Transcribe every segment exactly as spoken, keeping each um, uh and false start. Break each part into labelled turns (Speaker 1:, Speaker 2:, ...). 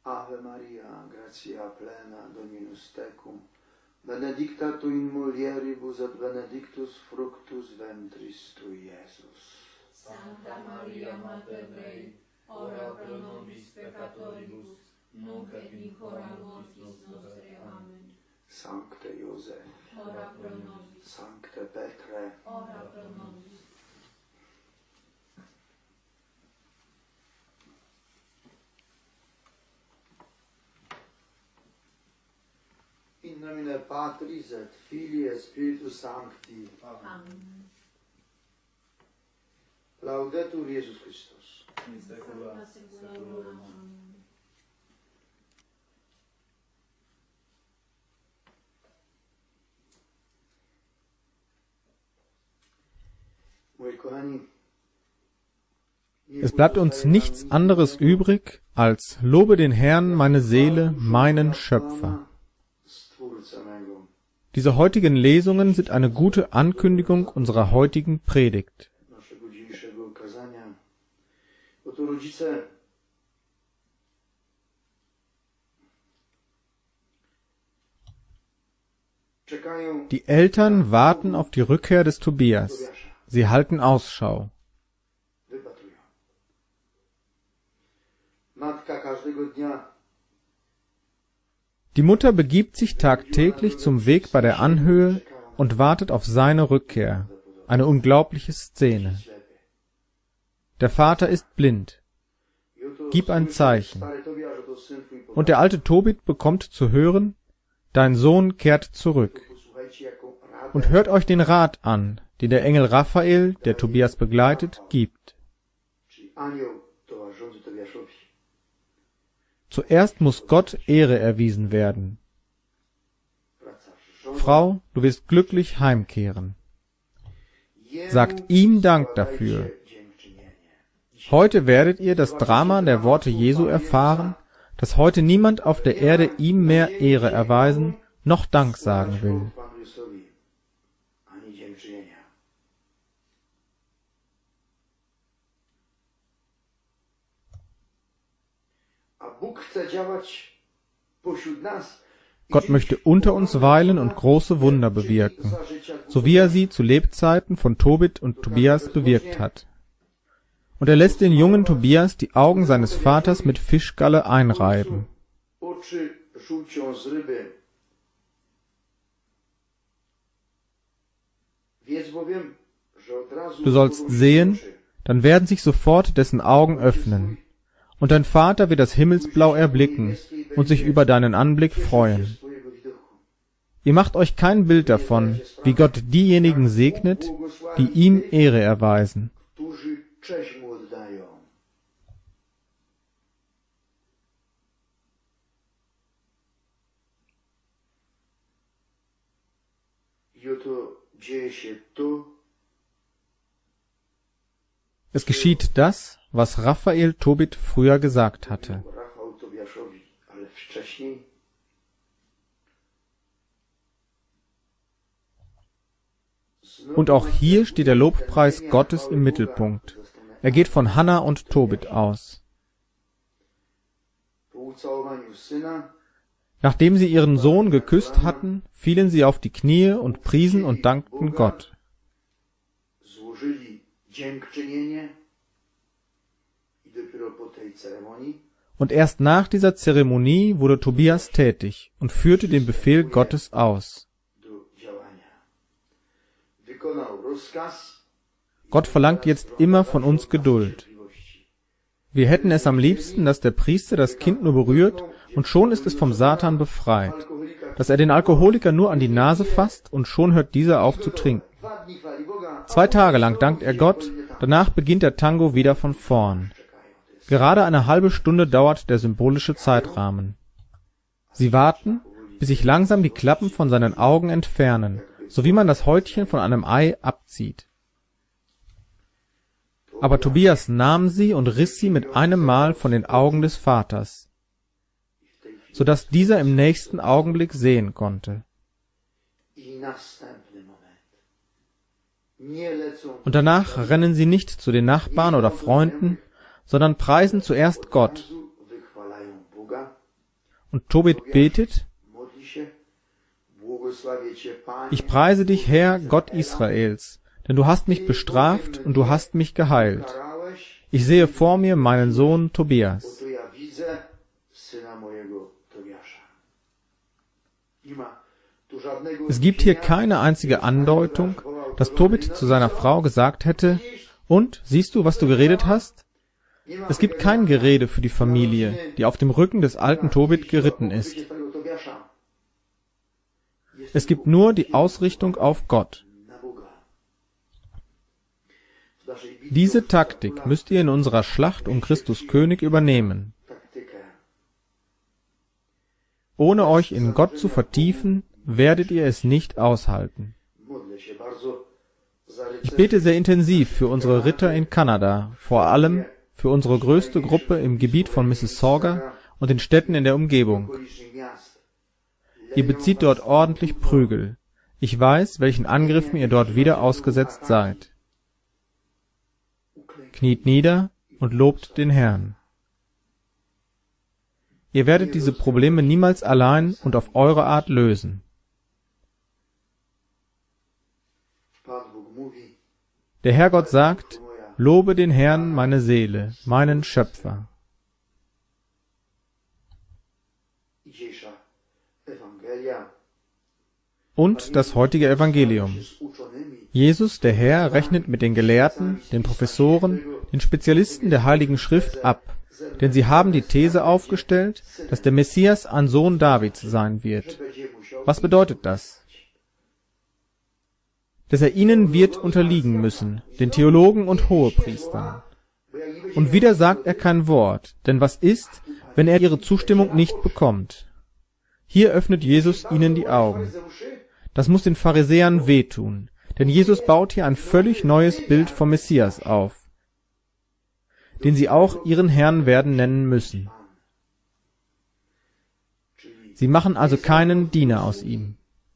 Speaker 1: Ave Maria, gratia plena, Dominus tecum, benedicta tu in mulieribus et benedictus fructus ventris tui, Iesus.
Speaker 2: Sancta Maria, Mater Dei, ora pro nobis peccatoribus, nunc et in hora mortis nostre. Amen.
Speaker 1: Sancte Iosef,
Speaker 2: ora pro nobis.
Speaker 1: Sancte Petre,
Speaker 2: ora pro nobis.
Speaker 1: In nomine Patris et Filii et Spiritus Sancti.
Speaker 2: Amen.
Speaker 1: Laudetur Iesus Christus.
Speaker 3: In saecula saeculorum. Amen.
Speaker 1: Moi kochani,
Speaker 4: Es bleibt uns nichts anderes übrig, als lobe den Herrn meine Seele, meinen Schöpfer. Diese heutigen Lesungen sind eine gute Ankündigung unserer heutigen Predigt. Die Eltern warten auf die Rückkehr des Tobias. Sie halten Ausschau. Die Mutter begibt sich tagtäglich zum Weg bei der Anhöhe und wartet auf seine Rückkehr. Eine unglaubliche Szene. Der Vater ist blind. Gib ein Zeichen. Und der alte Tobit bekommt zu hören, dein Sohn kehrt zurück. Und hört euch den Rat an, den der Engel Raphael, der Tobias begleitet, gibt. Zuerst muss Gott Ehre erwiesen werden. Frau, du wirst glücklich heimkehren. Sagt ihm Dank dafür. Heute werdet ihr das Drama der Worte Jesu erfahren, dass heute niemand auf der Erde ihm mehr Ehre erweisen, noch Dank sagen will. Gott möchte unter uns weilen und große Wunder bewirken, so wie er sie zu Lebzeiten von Tobit und Tobias bewirkt hat. Und er lässt den jungen Tobias die Augen seines Vaters mit Fischgalle einreiben. Du sollst sehen, dann werden sich sofort dessen Augen öffnen. Und dein Vater wird das Himmelsblau erblicken und sich über deinen Anblick freuen. Ihr macht euch kein Bild davon, wie Gott diejenigen segnet, die ihm Ehre erweisen. Es geschieht das, was Raphael Tobit früher gesagt hatte. Und auch hier steht der Lobpreis Gottes im Mittelpunkt. Er geht von Hannah und Tobit aus. Nachdem sie ihren Sohn geküsst hatten, fielen sie auf die Knie und priesen und dankten Gott. Und erst nach dieser Zeremonie wurde Tobias tätig und führte den Befehl Gottes aus. Gott verlangt jetzt immer von uns Geduld. Wir hätten es am liebsten, dass der Priester das Kind nur berührt und schon ist es vom Satan befreit, dass er den Alkoholiker nur an die Nase fasst und schon hört dieser auf zu trinken. Zwei Tage lang dankt er Gott, danach beginnt der Tango wieder von vorn. Gerade eine halbe Stunde dauert der symbolische Zeitrahmen. Sie warten, bis sich langsam die Klappen von seinen Augen entfernen, so wie man das Häutchen von einem Ei abzieht. Aber Tobias nahm sie und riss sie mit einem Mal von den Augen des Vaters, so dass dieser im nächsten Augenblick sehen konnte. Und danach rennen sie nicht zu den Nachbarn oder Freunden, sondern preisen zuerst Gott. Und Tobit betet: Ich preise dich, Herr, Gott Israels, denn du hast mich bestraft und du hast mich geheilt. Ich sehe vor mir meinen Sohn Tobias. Es gibt hier keine einzige Andeutung, dass Tobit zu seiner Frau gesagt hätte: Und, siehst du, was du geredet hast? Es gibt kein Gerede für die Familie, die auf dem Rücken des alten Tobit geritten ist. Es gibt nur die Ausrichtung auf Gott. Diese Taktik müsst ihr in unserer Schlacht um Christus König übernehmen. Ohne euch in Gott zu vertiefen, werdet ihr es nicht aushalten. Ich bete sehr intensiv für unsere Ritter in Kanada, vor allem für unsere größte Gruppe im Gebiet von Mississauga und den Städten in der Umgebung. Ihr bezieht dort ordentlich Prügel. Ich weiß, welchen Angriffen ihr dort wieder ausgesetzt seid. Kniet nieder und lobt den Herrn. Ihr werdet diese Probleme niemals allein und auf eure Art lösen. Der Herrgott sagt: Lobe den Herrn, meine Seele, meinen Schöpfer. Und das heutige Evangelium. Jesus, der Herr, rechnet mit den Gelehrten, den Professoren, den Spezialisten der Heiligen Schrift ab, denn sie haben die These aufgestellt, dass der Messias ein Sohn Davids sein wird. Was bedeutet das? Dass er ihnen wird unterliegen müssen, den Theologen und Hohepriestern. Und wieder sagt er kein Wort, denn was ist, wenn er ihre Zustimmung nicht bekommt? Hier öffnet Jesus ihnen die Augen. Das muss den Pharisäern wehtun, denn Jesus baut hier ein völlig neues Bild vom Messias auf, den sie auch ihren Herrn werden nennen müssen. Sie machen also keinen Diener aus ihm.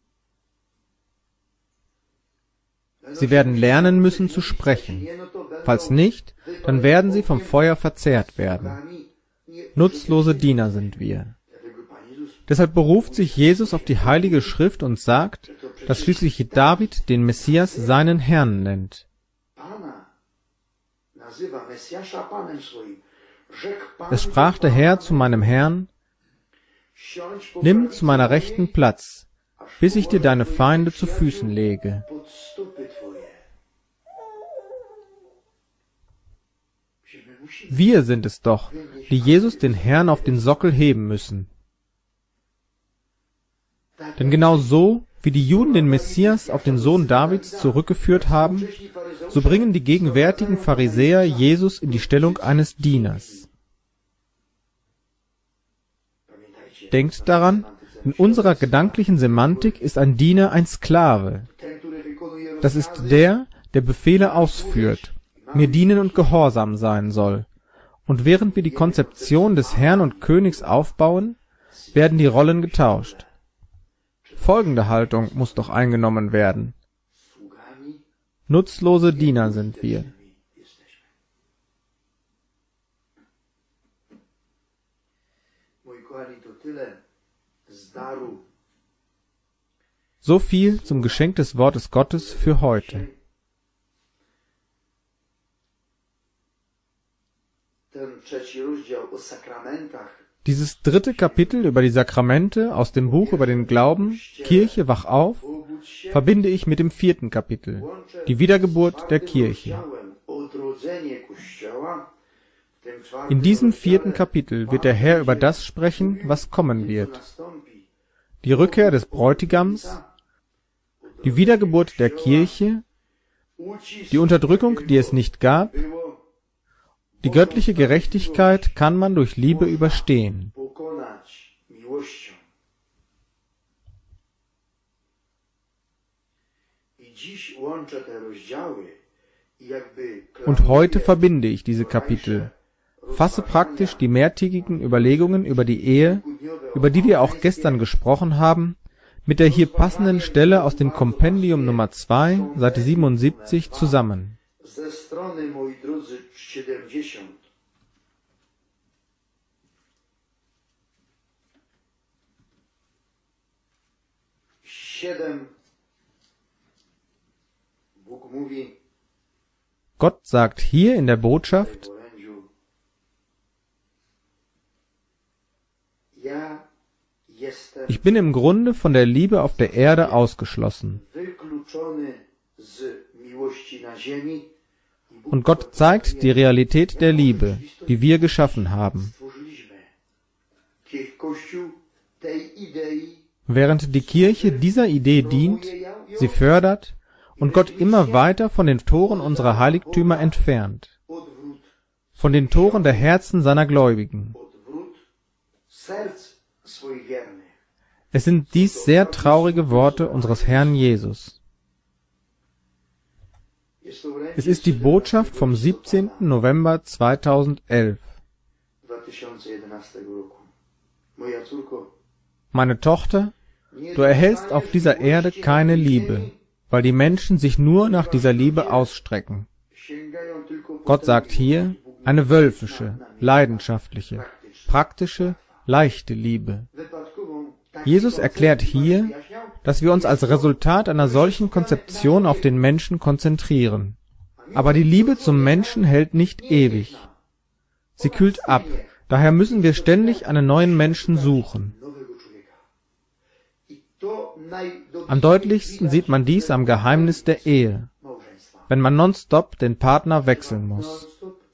Speaker 4: Sie werden lernen müssen zu sprechen. Falls nicht, dann werden sie vom Feuer verzehrt werden. Nutzlose Diener sind wir. Deshalb beruft sich Jesus auf die Heilige Schrift und sagt, dass schließlich David den Messias seinen Herrn nennt. Es sprach der Herr zu meinem Herrn: Nimm zu meiner Rechten Platz, bis ich dir deine Feinde zu Füßen lege. Wir sind es doch, die Jesus den Herrn auf den Sockel heben müssen. Denn genau so, wie die Juden den Messias auf den Sohn Davids zurückgeführt haben, so bringen die gegenwärtigen Pharisäer Jesus in die Stellung eines Dieners. Denkt daran, in unserer gedanklichen Semantik ist ein Diener ein Sklave. Das ist der, der Befehle ausführt, mir dienen und gehorsam sein soll. Und während wir die Konzeption des Herrn und Königs aufbauen, werden die Rollen getauscht. Folgende Haltung muss doch eingenommen werden. Nutzlose Diener sind wir. So viel zum Geschenk des Wortes Gottes für heute. Dieses dritte Kapitel über die Sakramente aus dem Buch über den Glauben, Kirche, wach auf, verbinde ich mit dem vierten Kapitel, die Wiedergeburt der Kirche. In diesem vierten Kapitel wird der Herr über das sprechen, was kommen wird. Die Rückkehr des Bräutigams, die Wiedergeburt der Kirche, die Unterdrückung, die es nicht gab. Die göttliche Gerechtigkeit kann man durch Liebe überstehen. Und heute verbinde ich diese Kapitel, fasse praktisch die mehrtägigen Überlegungen über die Ehe, über die wir auch gestern gesprochen haben, mit der hier passenden Stelle aus dem Kompendium Nummer zwei, Seite siebenundsiebzig, zusammen.
Speaker 1: siedem Bóg mówi
Speaker 4: Gott sagt hier in der Botschaft,
Speaker 1: w orędziu: Ja jestem
Speaker 4: ich bin im Grunde von der Liebe auf der Erde ausgeschlossen.
Speaker 1: wykluczony z miłości na ziemi.
Speaker 4: Und Gott zeigt die Realität der Liebe, die wir geschaffen haben. Während die Kirche dieser Idee dient, sie fördert und Gott immer weiter von den Toren unserer Heiligtümer entfernt, von den Toren der Herzen seiner Gläubigen. Es sind dies sehr traurige Worte unseres Herrn Jesus. Es ist die Botschaft vom siebzehnten November zweitausendelf. Meine Tochter, du erhältst auf dieser Erde keine Liebe, weil die Menschen sich nur nach dieser Liebe ausstrecken. Gott sagt hier eine wölfische, leidenschaftliche, praktische, leichte Liebe. Jesus erklärt hier, dass wir uns als Resultat einer solchen Konzeption auf den Menschen konzentrieren. Aber die Liebe zum Menschen hält nicht ewig. Sie kühlt ab, daher müssen wir ständig einen neuen Menschen suchen. Am deutlichsten sieht man dies am Geheimnis der Ehe, wenn man nonstop den Partner wechseln muss.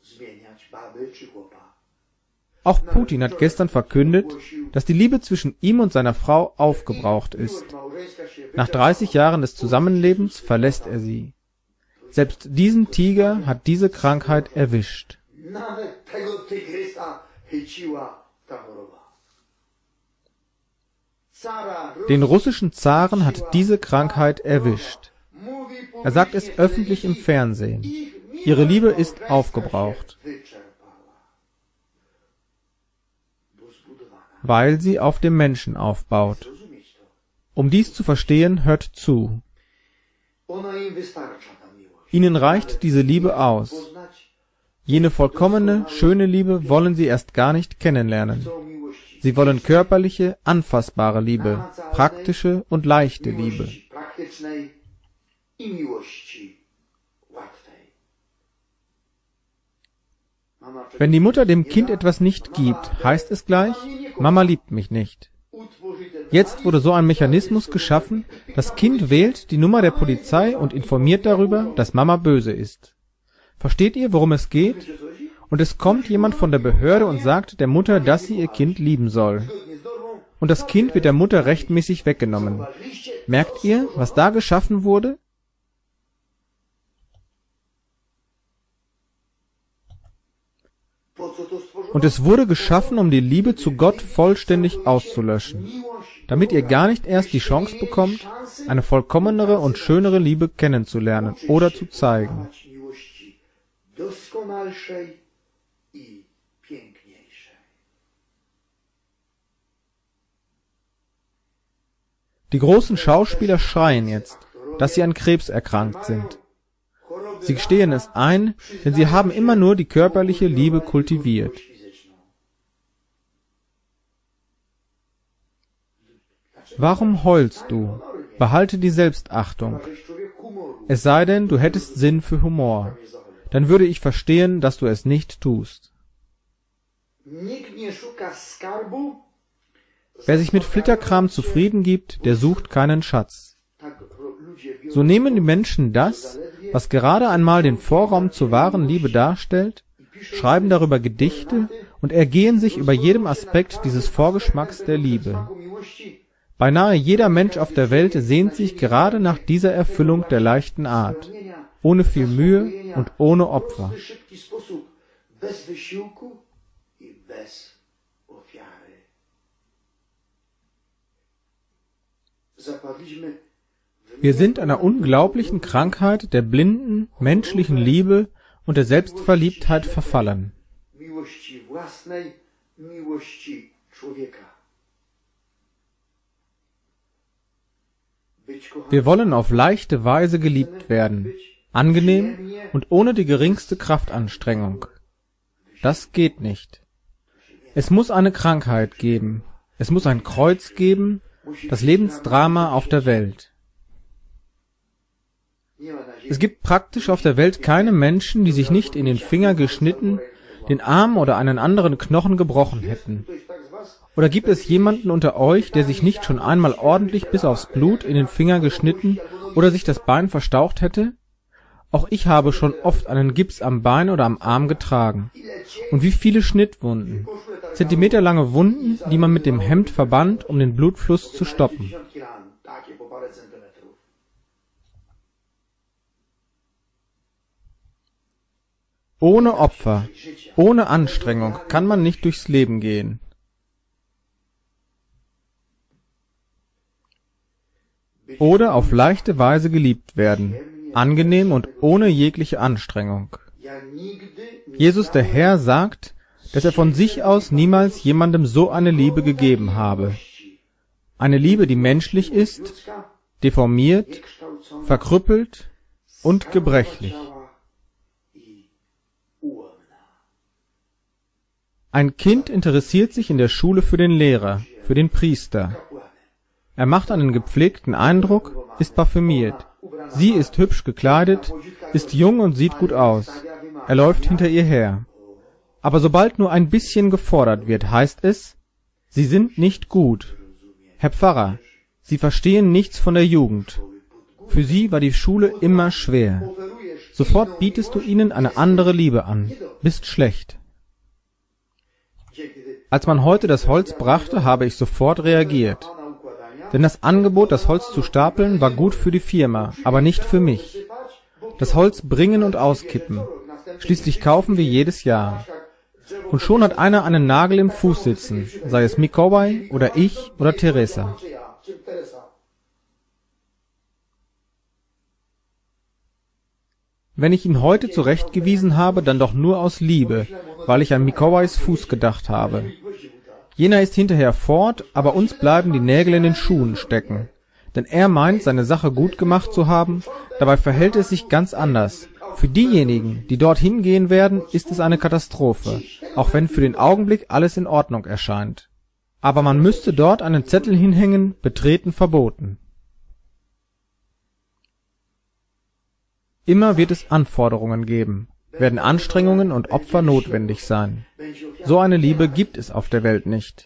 Speaker 4: Auch Putin hat gestern verkündet, dass die Liebe zwischen ihm und seiner Frau aufgebraucht ist. Nach dreißig Jahren des Zusammenlebens verlässt er sie. Selbst diesen Tiger hat diese Krankheit erwischt. Den russischen Zaren hat diese Krankheit erwischt. Er sagt es öffentlich im Fernsehen. Ihre Liebe ist aufgebraucht, weil sie auf dem Menschen aufbaut. Um dies zu verstehen, hört zu. Ihnen reicht diese Liebe aus. Jene vollkommene, schöne Liebe wollen sie erst gar nicht kennenlernen. Sie wollen körperliche, anfassbare Liebe, praktische und leichte Liebe. Wenn die Mutter dem Kind etwas nicht gibt, heißt es gleich, Mama liebt mich nicht. Jetzt wurde so ein Mechanismus geschaffen, das Kind wählt die Nummer der Polizei und informiert darüber, dass Mama böse ist. Versteht ihr, worum es geht? Und es kommt jemand von der Behörde und sagt der Mutter, dass sie ihr Kind lieben soll. Und das Kind wird der Mutter rechtmäßig weggenommen. Merkt ihr, was da geschaffen wurde? Und es wurde geschaffen, um die Liebe zu Gott vollständig auszulöschen, damit ihr gar nicht erst die Chance bekommt, eine vollkommenere und schönere Liebe kennenzulernen oder zu zeigen. Die großen Schauspieler schreien jetzt, dass sie an Krebs erkrankt sind. Sie gestehen es ein, denn sie haben immer nur die körperliche Liebe kultiviert. Warum heulst du? Behalte die Selbstachtung. Es sei denn, du hättest Sinn für Humor. Dann würde ich verstehen, dass du es nicht tust. Wer sich mit Flitterkram zufrieden gibt, der sucht keinen Schatz. So nehmen die Menschen das, was gerade einmal den Vorraum zur wahren Liebe darstellt, schreiben darüber Gedichte und ergehen sich über jedem Aspekt dieses Vorgeschmacks der Liebe. Beinahe jeder Mensch auf der Welt sehnt sich gerade nach dieser Erfüllung der leichten Art, ohne viel Mühe und ohne Opfer. Wir sind einer unglaublichen Krankheit der blinden, menschlichen Liebe und der Selbstverliebtheit verfallen. Wir wollen auf leichte Weise geliebt werden, angenehm und ohne die geringste Kraftanstrengung. Das geht nicht. Es muss eine Krankheit geben, es muss ein Kreuz geben, das Lebensdrama auf der Welt. Es gibt praktisch auf der Welt keine Menschen, die sich nicht in den Finger geschnitten, den Arm oder einen anderen Knochen gebrochen hätten. Oder gibt es jemanden unter euch, der sich nicht schon einmal ordentlich bis aufs Blut in den Finger geschnitten oder sich das Bein verstaucht hätte? Auch ich habe schon oft einen Gips am Bein oder am Arm getragen. Und wie viele Schnittwunden, zentimeterlange Wunden, die man mit dem Hemd verband, um den Blutfluss zu stoppen. Ohne Opfer, ohne Anstrengung kann man nicht durchs Leben gehen. Oder auf leichte Weise geliebt werden, angenehm und ohne jegliche Anstrengung. Jesus der Herr sagt, dass er von sich aus niemals jemandem so eine Liebe gegeben habe. Eine Liebe, die menschlich ist, deformiert, verkrüppelt und gebrechlich. Ein Kind interessiert sich in der Schule für den Lehrer, für den Priester. Er macht einen gepflegten Eindruck, ist parfümiert. Sie ist hübsch gekleidet, ist jung und sieht gut aus. Er läuft hinter ihr her. Aber sobald nur ein bisschen gefordert wird, heißt es, Sie sind nicht gut. Herr Pfarrer, Sie verstehen nichts von der Jugend. Für sie war die Schule immer schwer. Sofort bietest du ihnen eine andere Liebe an, bist schlecht. Als man heute das Holz brachte, habe ich sofort reagiert. Denn das Angebot, das Holz zu stapeln, war gut für die Firma, aber nicht für mich. Das Holz bringen und auskippen. Schließlich kaufen wir jedes Jahr. Und schon hat einer einen Nagel im Fuß sitzen, sei es Mikołaj oder ich oder Teresa. Wenn ich ihn heute zurechtgewiesen habe, dann doch nur aus Liebe, weil ich an Mikołajs Fuß gedacht habe. Jener ist hinterher fort, aber uns bleiben die Nägel in den Schuhen stecken. Denn er meint, seine Sache gut gemacht zu haben, dabei verhält es sich ganz anders. Für diejenigen, die dorthin gehen werden, ist es eine Katastrophe, auch wenn für den Augenblick alles in Ordnung erscheint. Aber man müsste dort einen Zettel hinhängen, betreten verboten. Immer wird es Anforderungen geben, werden Anstrengungen und Opfer notwendig sein. So eine Liebe gibt es auf der Welt nicht.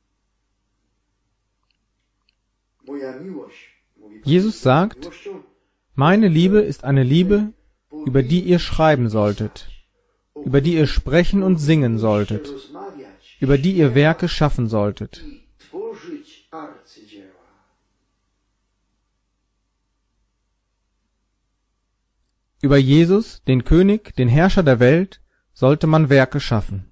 Speaker 4: Jesus sagt, meine Liebe ist eine Liebe, über die ihr schreiben solltet, über die ihr sprechen und singen solltet, über die ihr Werke schaffen solltet. Über Jesus, den König, den Herrscher der Welt, sollte man Werke schaffen.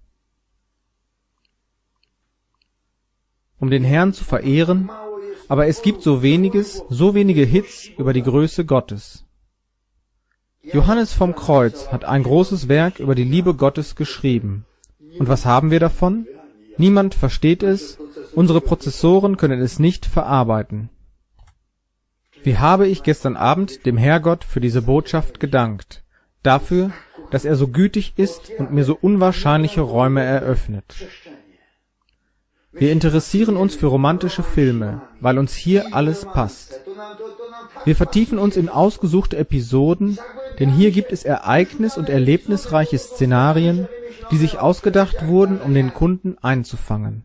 Speaker 4: Um den Herrn zu verehren, aber es gibt so weniges, so wenige Hits über die Größe Gottes. Johannes vom Kreuz hat ein großes Werk über die Liebe Gottes geschrieben. Und was haben wir davon? Niemand versteht es, unsere Prozessoren können es nicht verarbeiten. Wie habe ich gestern Abend dem Herrgott für diese Botschaft gedankt, dafür, dass er so gütig ist und mir so unwahrscheinliche Räume eröffnet. Wir interessieren uns für romantische Filme, weil uns hier alles passt. Wir vertiefen uns in ausgesuchte Episoden, denn hier gibt es ereignis- und erlebnisreiche Szenarien, die sich ausgedacht wurden, um den Kunden einzufangen.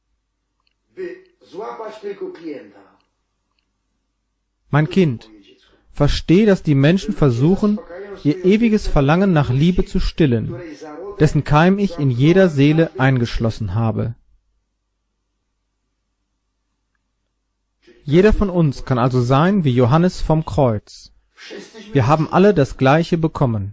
Speaker 4: Mein Kind, versteh, dass die Menschen versuchen, ihr ewiges Verlangen nach Liebe zu stillen, dessen Keim ich in jeder Seele eingeschlossen habe. Jeder von uns kann also sein wie Johannes vom Kreuz. Wir haben alle das Gleiche bekommen.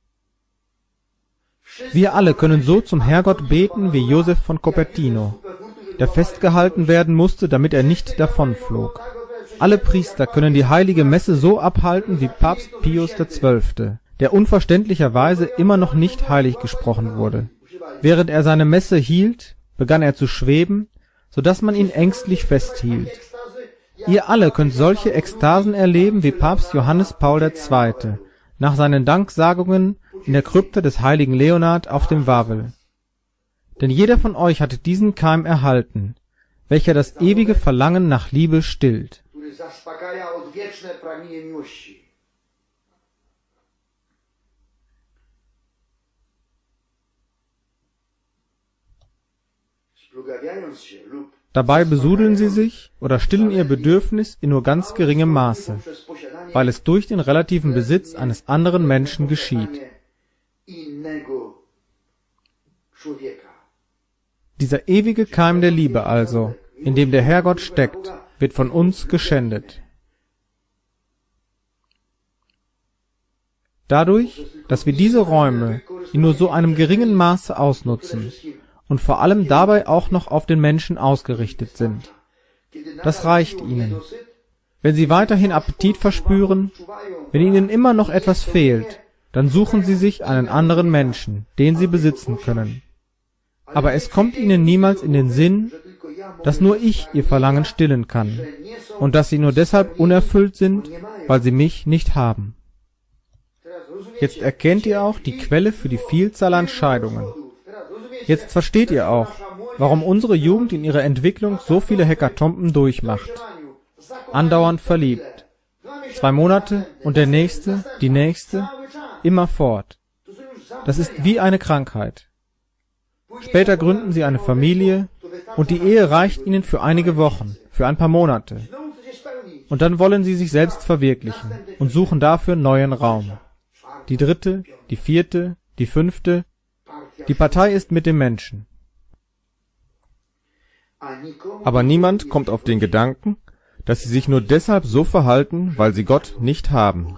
Speaker 4: Wir alle können so zum Herrgott beten wie Josef von Cupertino, der festgehalten werden musste, damit er nicht davonflog. Alle Priester können die heilige Messe so abhalten wie Papst Pius der Zwölfte, der unverständlicherweise immer noch nicht heilig gesprochen wurde. Während er seine Messe hielt, begann er zu schweben, so dass man ihn ängstlich festhielt. Ihr alle könnt solche Ekstasen erleben wie Papst Johannes Paul der Zweite nach seinen Danksagungen in der Krypta des heiligen Leonhard auf dem Wawel. Denn jeder von euch hat diesen Keim erhalten, welcher das ewige Verlangen nach Liebe stillt.
Speaker 1: który zaspokaja odwieczne pragnienie miłości. Splugawiając się lub
Speaker 4: Dabei besudeln sie sich oder stillen ihr Bedürfnis in nur ganz geringem Maße, weil es durch den relativen Besitz eines anderen Menschen geschieht.
Speaker 1: innego człowieka.
Speaker 4: Dieser ewige Keim der Liebe also, in dem der Herrgott steckt, wird von uns geschändet. Dadurch, dass wir diese Räume in nur so einem geringen Maße ausnutzen und vor allem dabei auch noch auf den Menschen ausgerichtet sind. Das reicht ihnen. Wenn sie weiterhin Appetit verspüren, wenn ihnen immer noch etwas fehlt, dann suchen sie sich einen anderen Menschen, den sie besitzen können. Aber es kommt ihnen niemals in den Sinn, dass nur ich ihr Verlangen stillen kann und dass sie nur deshalb unerfüllt sind, weil sie mich nicht haben. Jetzt erkennt ihr auch die Quelle für die Vielzahl an Scheidungen. Jetzt versteht ihr auch, warum unsere Jugend in ihrer Entwicklung so viele Hekatomben durchmacht. Andauernd verliebt. Zwei Monate und der nächste, die nächste, immer fort. Das ist wie eine Krankheit. Später gründen sie eine Familie und die Ehe reicht ihnen für einige Wochen, für ein paar Monate. Und dann wollen sie sich selbst verwirklichen und suchen dafür neuen Raum. Die dritte, die vierte, die fünfte, die Partei ist mit dem Menschen.
Speaker 5: Aber niemand kommt auf den Gedanken, dass sie sich nur deshalb so verhalten, weil sie Gott nicht haben.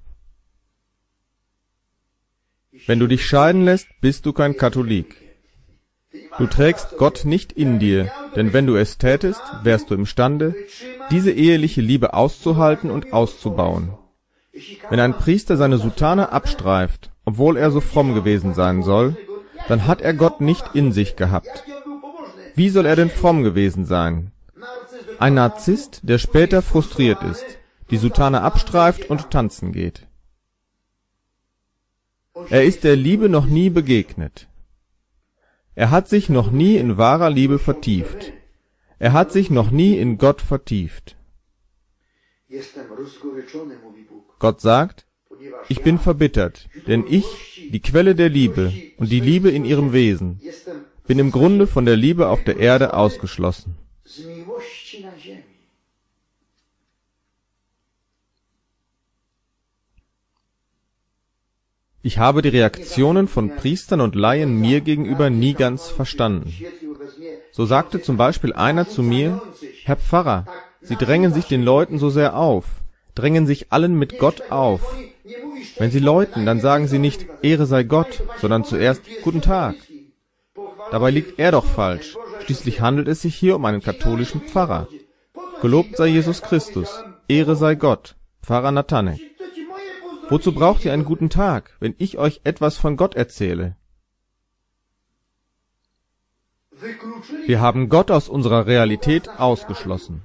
Speaker 5: Wenn du dich scheiden lässt, bist du kein Katholik. Du trägst Gott nicht in dir, denn wenn du es tätest, wärst du imstande, diese eheliche Liebe auszuhalten und auszubauen. Wenn ein Priester seine Soutane abstreift, obwohl er so fromm gewesen sein soll, dann hat er Gott nicht in sich gehabt. Wie soll er denn fromm gewesen sein? Ein Narzisst, der später frustriert ist, die Soutane abstreift und tanzen geht. Er ist der Liebe noch nie begegnet. Er hat sich noch nie in wahrer Liebe vertieft. Er hat sich noch nie in Gott vertieft. Gott sagt, ich bin verbittert, denn ich, die Quelle der Liebe und die Liebe in ihrem Wesen, bin im Grunde von der Liebe auf der Erde ausgeschlossen. Ich habe die Reaktionen von Priestern und Laien mir gegenüber nie ganz verstanden. So sagte zum Beispiel einer zu mir, Herr Pfarrer, Sie drängen sich den Leuten so sehr auf, drängen sich allen mit Gott auf. Wenn Sie läuten, dann sagen Sie nicht, Ehre sei Gott, sondern zuerst, Guten Tag. Dabei liegt er doch falsch. Schließlich handelt es sich hier um einen katholischen Pfarrer. Gelobt sei Jesus Christus, Ehre sei Gott, Pfarrer Natanek. Wozu braucht ihr einen guten Tag, wenn ich euch etwas von Gott erzähle? Wir haben Gott aus unserer Realität ausgeschlossen.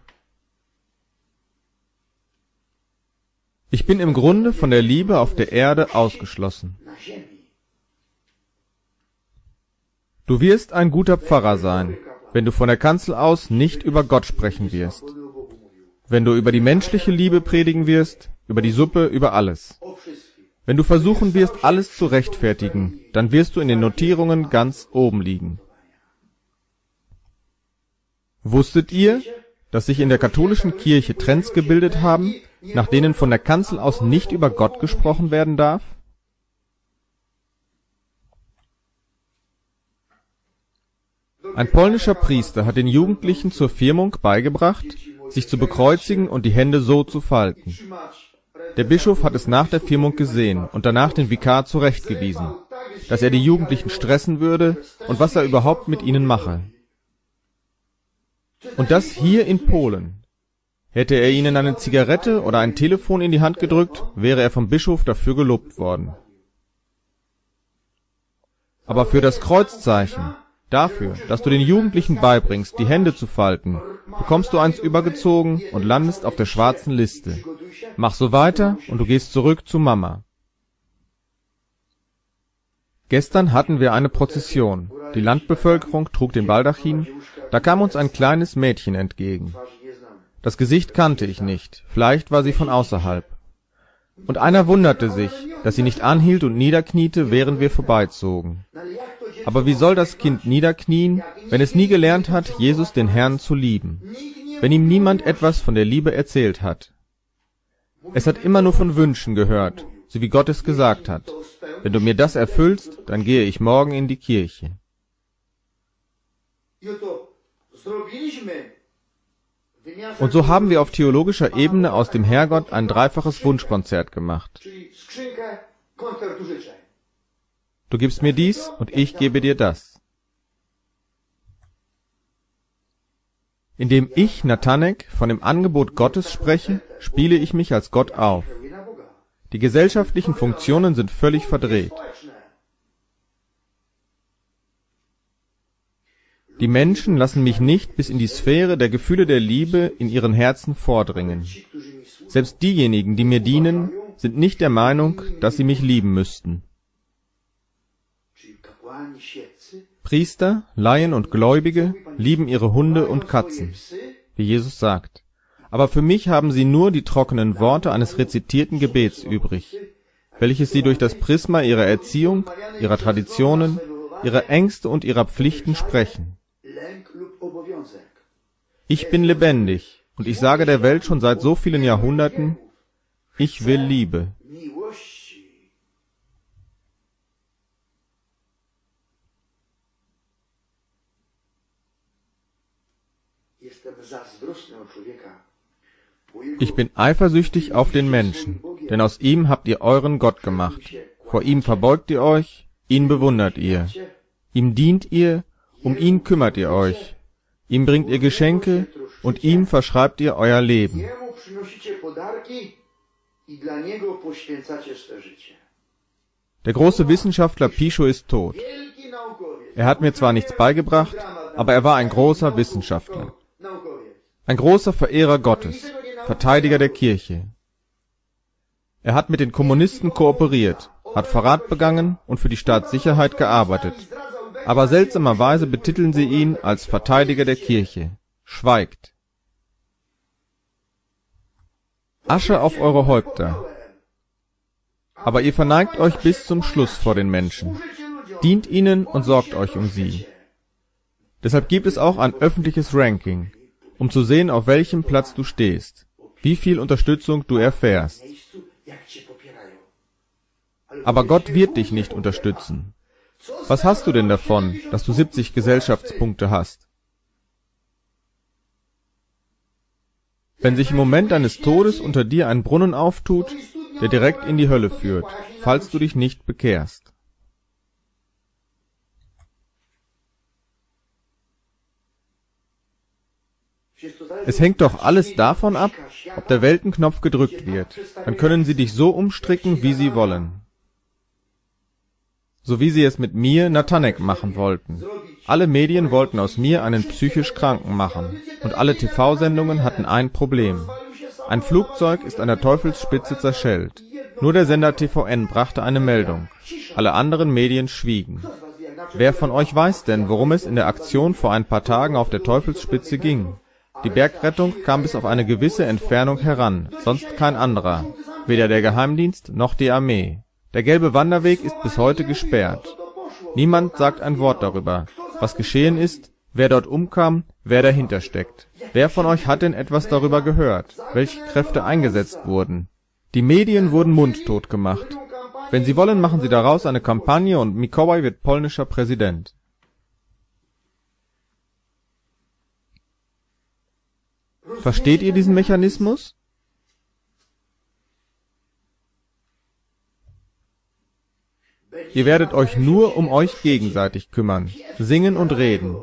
Speaker 5: Ich bin im Grunde von der Liebe auf der Erde ausgeschlossen. Du wirst ein guter Pfarrer sein, wenn du von der Kanzel aus nicht über Gott sprechen wirst. Wenn du über die menschliche Liebe predigen wirst, über die Suppe, über alles. Wenn du versuchen wirst, alles zu rechtfertigen, dann wirst du in den Notierungen ganz oben liegen. Wusstet ihr, dass sich in der katholischen Kirche Trends gebildet haben, nach denen von der Kanzel aus nicht über Gott gesprochen werden darf? Ein polnischer Priester hat den Jugendlichen zur Firmung beigebracht, sich zu bekreuzigen und die Hände so zu falten. Der Bischof hat es nach der Firmung gesehen und danach den Vikar zurechtgewiesen, dass er die Jugendlichen stressen würde und was er überhaupt mit ihnen mache. Und das hier in Polen. Hätte er ihnen eine Zigarette oder ein Telefon in die Hand gedrückt, wäre er vom Bischof dafür gelobt worden. Aber für das Kreuzzeichen, dafür, dass du den Jugendlichen beibringst, die Hände zu falten, bekommst du eins übergezogen und landest auf der schwarzen Liste. Mach so weiter und du gehst zurück zu Mama. Gestern hatten wir eine Prozession. Die Landbevölkerung trug den Baldachin. Da kam uns ein kleines Mädchen entgegen. Das Gesicht kannte ich nicht, vielleicht war sie von außerhalb. Und einer wunderte sich, dass sie nicht anhielt und niederkniete, während wir vorbeizogen. Aber wie soll das Kind niederknien, wenn es nie gelernt hat, Jesus den Herrn zu lieben, wenn ihm niemand etwas von der Liebe erzählt hat? Es hat immer nur von Wünschen gehört, so wie Gott es gesagt hat. Wenn du mir das erfüllst, dann gehe ich morgen in die Kirche. Und so haben wir auf theologischer Ebene aus dem Herrgott ein dreifaches Wunschkonzert gemacht. Du gibst mir dies und ich gebe dir das. Indem ich, Natanek, von dem Angebot Gottes spreche, spiele ich mich als Gott auf. Die gesellschaftlichen Funktionen sind völlig verdreht. Die Menschen lassen mich nicht bis in die Sphäre der Gefühle der Liebe in ihren Herzen vordringen. Selbst diejenigen, die mir dienen, sind nicht der Meinung, dass sie mich lieben müssten. Priester, Laien und Gläubige lieben ihre Hunde und Katzen, wie Jesus sagt. Aber für mich haben sie nur die trockenen Worte eines rezitierten Gebets übrig, welches sie durch das Prisma ihrer Erziehung, ihrer Traditionen, ihrer Ängste und ihrer Pflichten sprechen. Ich bin lebendig, und ich sage der Welt schon seit so vielen Jahrhunderten, ich will Liebe. Ich bin eifersüchtig auf den Menschen, denn aus ihm habt ihr euren Gott gemacht. Vor ihm verbeugt ihr euch, ihn bewundert ihr. Ihm dient ihr, um ihn kümmert ihr euch. Ihm bringt ihr Geschenke und ihm verschreibt ihr euer Leben. Der große Wissenschaftler Picho ist tot. Er hat mir zwar nichts beigebracht, aber er war ein großer Wissenschaftler. Ein großer Verehrer Gottes, Verteidiger der Kirche. Er hat mit den Kommunisten kooperiert, hat Verrat begangen und für die Staatssicherheit gearbeitet. Aber seltsamerweise betiteln sie ihn als Verteidiger der Kirche. Schweigt. Asche auf eure Häupter. Aber ihr verneigt euch bis zum Schluss vor den Menschen. Dient ihnen und sorgt euch um sie. Deshalb gibt es auch ein öffentliches Ranking, um zu sehen, auf welchem Platz du stehst, wie viel Unterstützung du erfährst. Aber Gott wird dich nicht unterstützen. Was hast du denn davon, dass du siebzig Gesellschaftspunkte hast? Wenn sich im Moment deines Todes unter dir ein Brunnen auftut, der direkt in die Hölle führt, falls du dich nicht bekehrst. Es hängt doch alles davon ab, ob der Weltenknopf gedrückt wird. Dann können sie dich so umstricken, wie sie wollen. So wie sie es mit mir, Natanek, machen wollten. Alle Medien wollten aus mir einen psychisch Kranken machen. Und alle T V-Sendungen hatten ein Problem. Ein Flugzeug ist an der Teufelsspitze zerschellt. Nur der Sender T V N brachte eine Meldung. Alle anderen Medien schwiegen. Wer von euch weiß denn, worum es in der Aktion vor ein paar Tagen auf der Teufelsspitze ging? Die Bergrettung kam bis auf eine gewisse Entfernung heran, sonst kein anderer. Weder der Geheimdienst noch die Armee. Der gelbe Wanderweg ist bis heute gesperrt. Niemand sagt ein Wort darüber, was geschehen ist, wer dort umkam, wer dahinter steckt. Wer von euch hat denn etwas darüber gehört, welche Kräfte eingesetzt wurden? Die Medien wurden mundtot gemacht. Wenn sie wollen, machen sie daraus eine Kampagne und Mikołaj wird polnischer Präsident. Versteht ihr diesen Mechanismus? Ihr werdet euch nur um euch gegenseitig kümmern, singen und reden.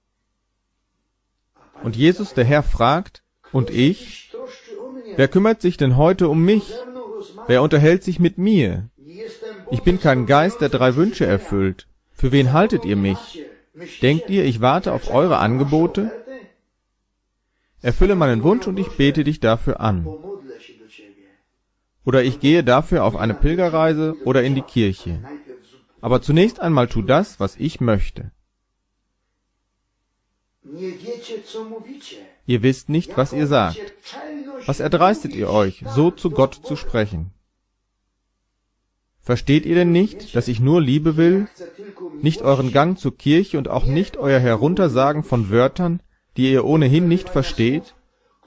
Speaker 5: Und Jesus, der Herr, fragt, und ich? Wer kümmert sich denn heute um mich? Wer unterhält sich mit mir? Ich bin kein Geist, der drei Wünsche erfüllt. Für wen haltet ihr mich? Denkt ihr, ich warte auf eure Angebote? Erfülle meinen Wunsch und ich bete dich dafür an. Oder ich gehe dafür auf eine Pilgerreise oder in die Kirche. Aber zunächst einmal tu das, was ich möchte. Ihr wisst nicht, was ihr sagt. Was erdreistet ihr euch, so zu Gott zu sprechen? Versteht ihr denn nicht, dass ich nur Liebe will, nicht euren Gang zur Kirche und auch nicht euer Heruntersagen von Wörtern, die ihr ohnehin nicht versteht?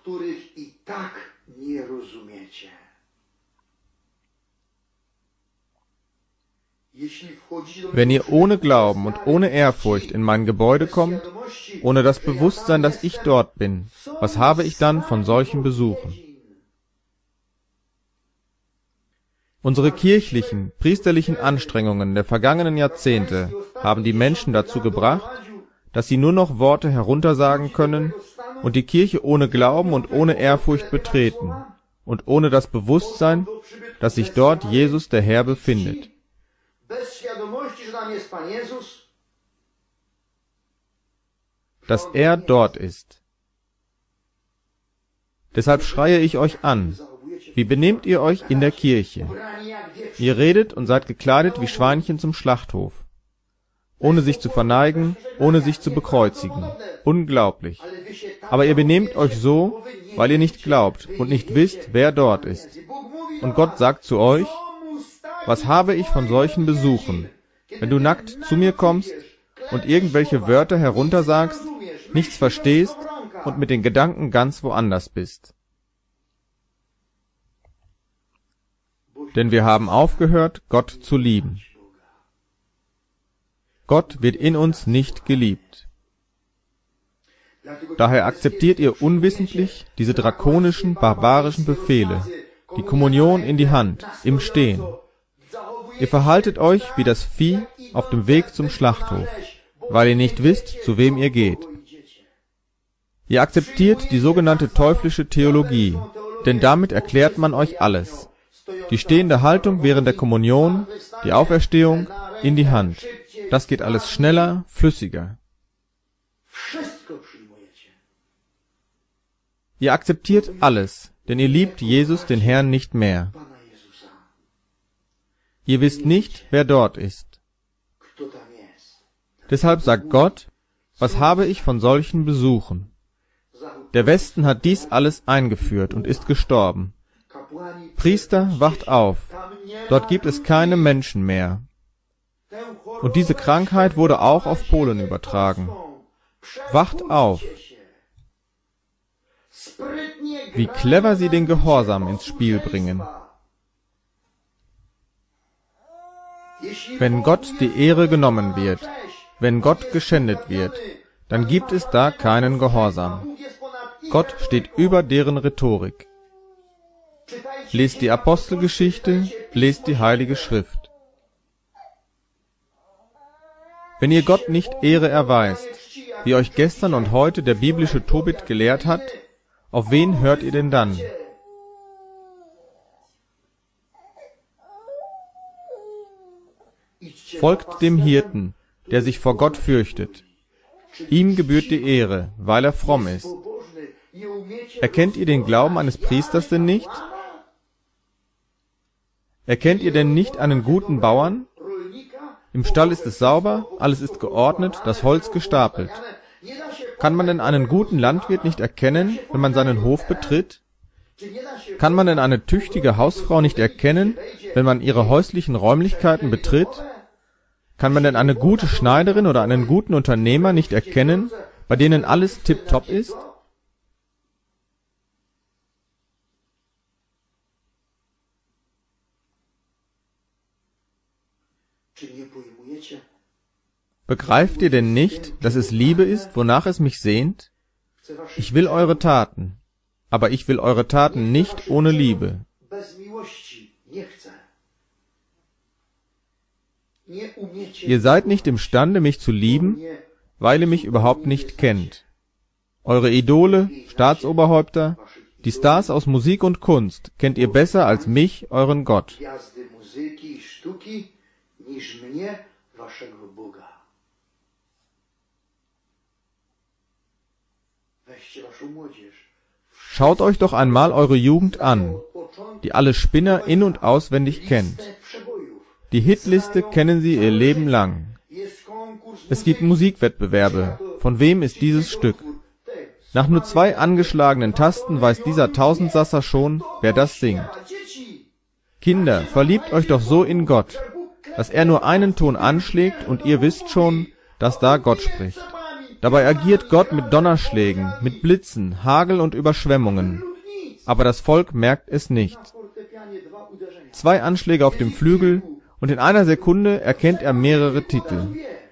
Speaker 5: Wenn ihr ohne Glauben und ohne Ehrfurcht in mein Gebäude kommt, ohne das Bewusstsein, dass ich dort bin, was habe ich dann von solchen Besuchen? Unsere kirchlichen, priesterlichen Anstrengungen der vergangenen Jahrzehnte haben die Menschen dazu gebracht, dass sie nur noch Worte heruntersagen können und die Kirche ohne Glauben und ohne Ehrfurcht betreten und ohne das Bewusstsein, dass sich dort Jesus der Herr befindet. Dass er dort ist. Deshalb schreie ich euch an. Wie benehmt ihr euch in der Kirche? Ihr redet und seid gekleidet wie Schweinchen zum Schlachthof, ohne sich zu verneigen, ohne sich zu bekreuzigen. Unglaublich. Aber ihr benehmt euch so, weil ihr nicht glaubt und nicht wisst, wer dort ist. Und Gott sagt zu euch, was habe ich von solchen Besuchen, wenn du nackt zu mir kommst und irgendwelche Wörter heruntersagst, nichts verstehst und mit den Gedanken ganz woanders bist? Denn wir haben aufgehört, Gott zu lieben. Gott wird in uns nicht geliebt. Daher akzeptiert ihr unwissentlich diese drakonischen, barbarischen Befehle, die Kommunion in die Hand, im Stehen. Ihr verhaltet euch wie das Vieh auf dem Weg zum Schlachthof, weil ihr nicht wisst, zu wem ihr geht. Ihr akzeptiert die sogenannte teuflische Theologie, denn damit erklärt man euch alles. Die stehende Haltung während der Kommunion, die Auferstehung, in die Hand. Das geht alles schneller, flüssiger. Ihr akzeptiert alles, denn ihr liebt Jesus, den Herrn, nicht mehr. Ihr wisst nicht, wer dort ist. Deshalb sagt Gott, was habe ich von solchen Besuchen? Der Westen hat dies alles eingeführt und ist gestorben. Priester, wacht auf. Dort gibt es keine Menschen mehr. Und diese Krankheit wurde auch auf Polen übertragen. Wacht auf. Wie clever sie den Gehorsam ins Spiel bringen. Wenn Gott die Ehre genommen wird, wenn Gott geschändet wird, dann gibt es da keinen Gehorsam. Gott steht über deren Rhetorik. Lest die Apostelgeschichte, lest die Heilige Schrift. Wenn ihr Gott nicht Ehre erweist, wie euch gestern und heute der biblische Tobit gelehrt hat, auf wen hört ihr denn dann? Folgt dem Hirten, der sich vor Gott fürchtet. Ihm gebührt die Ehre, weil er fromm ist. Erkennt ihr den Glauben eines Priesters denn nicht? Erkennt ihr denn nicht einen guten Bauern? Im Stall ist es sauber, alles ist geordnet, das Holz gestapelt. Kann man denn einen guten Landwirt nicht erkennen, wenn man seinen Hof betritt? Kann man denn eine tüchtige Hausfrau nicht erkennen, wenn man ihre häuslichen Räumlichkeiten betritt? Kann man denn eine gute Schneiderin oder einen guten Unternehmer nicht erkennen, bei denen alles tipptopp ist? Begreift ihr denn nicht, dass es Liebe ist, wonach es mich sehnt? Ich will eure Taten, aber ich will eure Taten nicht ohne Liebe. Ihr seid nicht imstande, mich zu lieben, weil ihr mich überhaupt nicht kennt. Eure Idole, Staatsoberhäupter, die Stars aus Musik und Kunst kennt ihr besser als mich, euren Gott. Schaut euch doch einmal eure Jugend an, die alle Spinner in- und auswendig kennt. Die Hitliste kennen sie ihr Leben lang. Es gibt Musikwettbewerbe, von wem ist dieses Stück? Nach nur zwei angeschlagenen Tasten weiß dieser Tausendsasser schon, wer das singt. Kinder, verliebt euch doch so in Gott, dass er nur einen Ton anschlägt und ihr wisst schon, dass da Gott spricht. Dabei agiert Gott mit Donnerschlägen, mit Blitzen, Hagel und Überschwemmungen. Aber das Volk merkt es nicht. Zwei Anschläge auf dem Flügel und in einer Sekunde erkennt er mehrere Titel.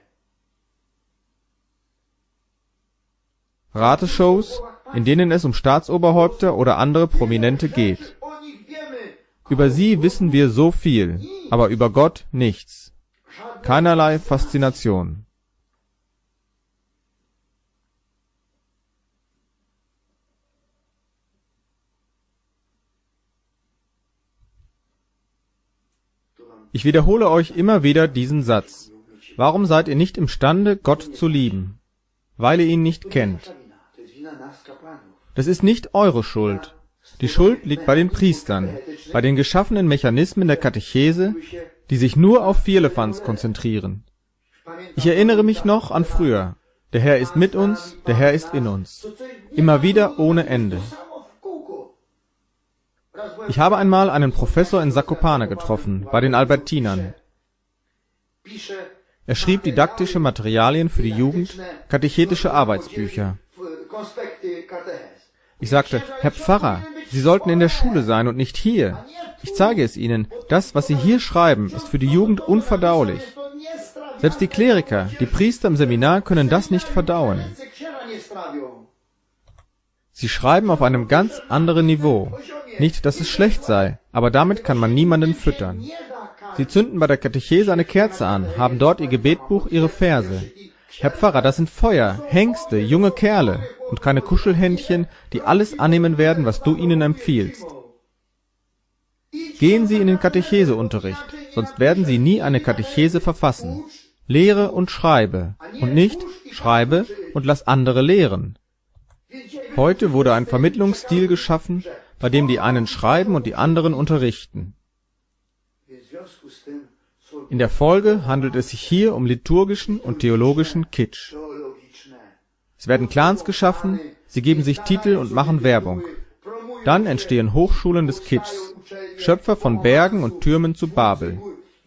Speaker 5: Rateshows, in denen es um Staatsoberhäupter oder andere Prominente geht. Über sie wissen wir so viel, aber über Gott nichts. Keinerlei Faszination. Ich wiederhole euch immer wieder diesen Satz. Warum seid ihr nicht imstande, Gott zu lieben? Weil ihr ihn nicht kennt. Das ist nicht eure Schuld. Die Schuld liegt bei den Priestern, bei den geschaffenen Mechanismen der Katechese, die sich nur auf Firlefanz konzentrieren. Ich erinnere mich noch an früher. Der Herr ist mit uns, der Herr ist in uns. Immer wieder ohne Ende. Ich habe einmal einen Professor in Zakopane getroffen, bei den Albertinern. Er schrieb didaktische Materialien für die Jugend, katechetische Arbeitsbücher. Ich sagte, Herr Pfarrer, Sie sollten in der Schule sein und nicht hier. Ich zeige es Ihnen, das, was Sie hier schreiben, ist für die Jugend unverdaulich. Selbst die Kleriker, die Priester im Seminar können das nicht verdauen. Sie schreiben auf einem ganz anderen Niveau. Nicht, dass es schlecht sei, aber damit kann man niemanden füttern. Sie zünden bei der Katechese eine Kerze an, haben dort ihr Gebetbuch, ihre Verse. Herr Pfarrer, das sind Feuer, Hengste, junge Kerle und keine Kuschelhändchen, die alles annehmen werden, was du ihnen empfiehlst. Gehen Sie in den Katecheseunterricht, sonst werden Sie nie eine Katechese verfassen. Lehre und schreibe, und nicht schreibe und lass andere lehren. Heute wurde ein Vermittlungsstil geschaffen, bei dem die einen schreiben und die anderen unterrichten. In der Folge handelt es sich hier um liturgischen und theologischen Kitsch. Es werden Clans geschaffen, sie geben sich Titel und machen Werbung. Dann entstehen Hochschulen des Kitschs, Schöpfer von Bergen und Türmen zu Babel.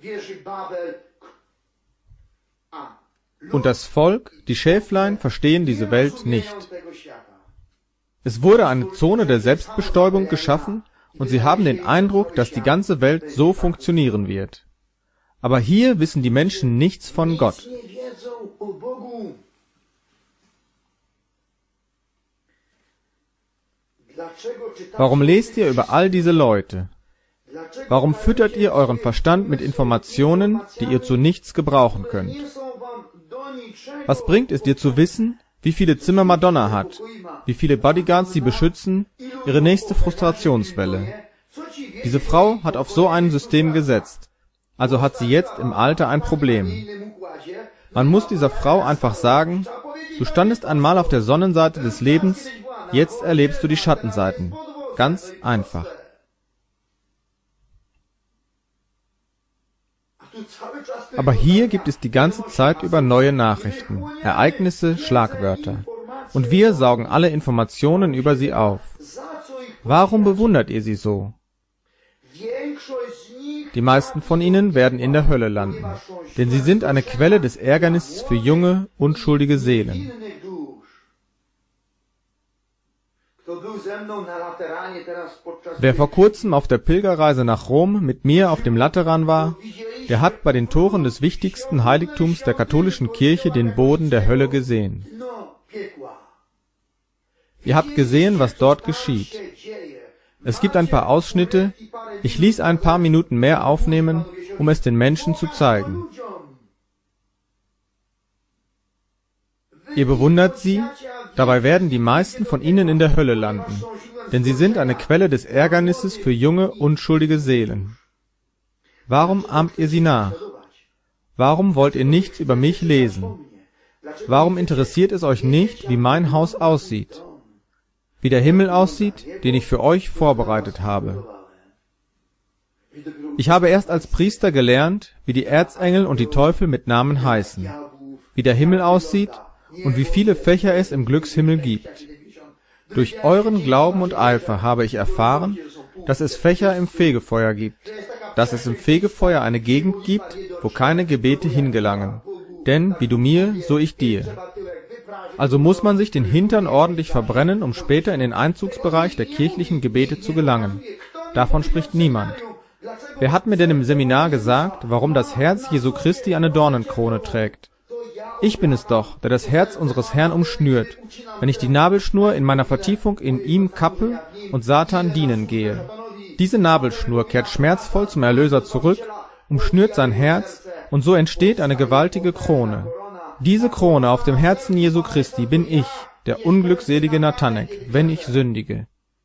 Speaker 5: Und das Volk, die Schäflein, verstehen diese Welt nicht. Es wurde eine Zone der Selbstbestäubung geschaffen, und sie haben den Eindruck, dass die ganze Welt so funktionieren wird. Aber hier wissen die Menschen nichts von Gott. Warum lest ihr über all diese Leute? Warum füttert ihr euren Verstand mit Informationen, die ihr zu nichts gebrauchen könnt? Was bringt es dir zu wissen, wie viele Zimmer Madonna hat, wie viele Bodyguards sie beschützen, ihre nächste Frustrationswelle? Diese Frau hat auf so ein System gesetzt, also hat sie jetzt im Alter ein Problem. Man muss dieser Frau einfach sagen, du standest einmal auf der Sonnenseite des Lebens, jetzt erlebst du die Schattenseiten. Ganz einfach. Aber hier gibt es die ganze Zeit über neue Nachrichten, Ereignisse, Schlagwörter. Und wir saugen alle Informationen über sie auf. Warum bewundert ihr sie so? Die meisten von ihnen werden in der Hölle landen, denn sie sind eine Quelle des Ärgernisses für junge, unschuldige Seelen. Wer vor kurzem auf der Pilgerreise nach Rom mit mir auf dem Lateran war, der hat bei den Toren des wichtigsten Heiligtums der katholischen Kirche den Boden der Hölle gesehen. Ihr habt gesehen, was dort geschieht. Es gibt ein paar Ausschnitte, ich ließ ein paar Minuten mehr aufnehmen, um es den Menschen zu zeigen. Ihr bewundert sie, dabei werden die meisten von ihnen in der Hölle landen, denn sie sind eine Quelle des Ärgernisses für junge, unschuldige Seelen. Warum ahmt ihr sie nach? Warum wollt ihr nichts über mich lesen? Warum interessiert es euch nicht, wie mein Haus aussieht? Wie der Himmel aussieht, den ich für euch vorbereitet habe. Ich habe erst als Priester gelernt, wie die Erzengel und die Teufel mit Namen heißen, wie der Himmel aussieht
Speaker 4: und wie viele Fächer es im Glückshimmel gibt. Durch euren Glauben und Eifer habe ich erfahren, dass es Fächer im Fegefeuer gibt, dass es im Fegefeuer eine Gegend gibt, wo keine Gebete hingelangen. Denn wie du mir, so ich dir. Also muss man sich den Hintern ordentlich verbrennen, um später in den Einzugsbereich der kirchlichen Gebete zu gelangen. Davon spricht niemand. Wer hat mir denn im Seminar gesagt, warum das Herz Jesu Christi eine Dornenkrone trägt? Ich bin es doch, der das Herz unseres Herrn umschnürt, wenn ich die Nabelschnur in meiner Vertiefung in ihm kappe und Satan dienen gehe. Diese Nabelschnur kehrt schmerzvoll zum Erlöser zurück, umschnürt sein Herz, und so entsteht eine gewaltige Krone. Diese Krone auf dem Herzen Jesu Christi bin ich, der unglückselige Natanek, wenn ich sündige.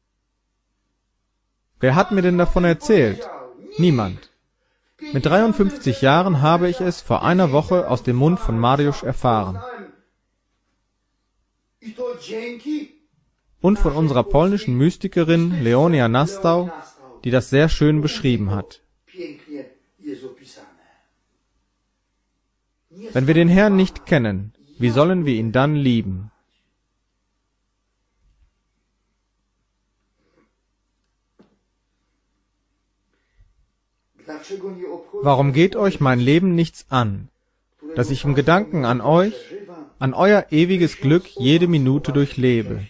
Speaker 4: Wer hat mir denn davon erzählt? Niemand. Mit dreiundfünfzig Jahren habe ich es vor einer Woche aus dem Mund von Mariusz erfahren. Und von unserer polnischen Mystikerin Leonia Nastau, die das sehr schön beschrieben hat. Wenn wir den Herrn nicht kennen, wie sollen wir ihn dann lieben? Warum geht euch mein Leben nichts an, dass ich im Gedanken an euch, an euer ewiges Glück jede Minute durchlebe?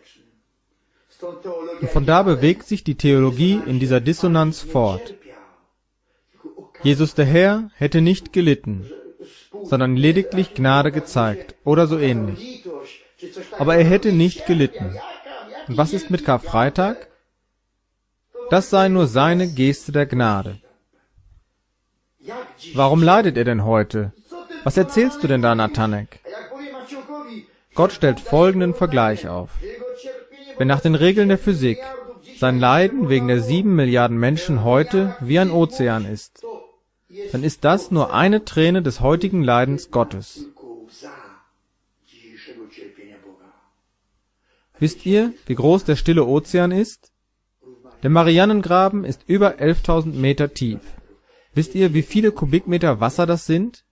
Speaker 4: Und von da bewegt sich die Theologie in dieser Dissonanz fort. Jesus der Herr hätte nicht gelitten, sondern lediglich Gnade gezeigt, oder so ähnlich. Aber er hätte nicht gelitten. Und was ist mit Karfreitag? Das sei nur seine Geste der Gnade. Warum leidet er denn heute? Was erzählst du denn da, Natanek? Gott stellt folgenden Vergleich auf. Wenn nach den Regeln der Physik sein Leiden wegen der sieben Milliarden Menschen heute wie ein Ozean ist, dann ist das nur eine Träne des heutigen Leidens Gottes. Wisst ihr, wie groß der stille Ozean ist? Der Marianengraben ist über elftausend Meter tief. Wisst ihr, wie viele Kubikmeter Wasser das sind?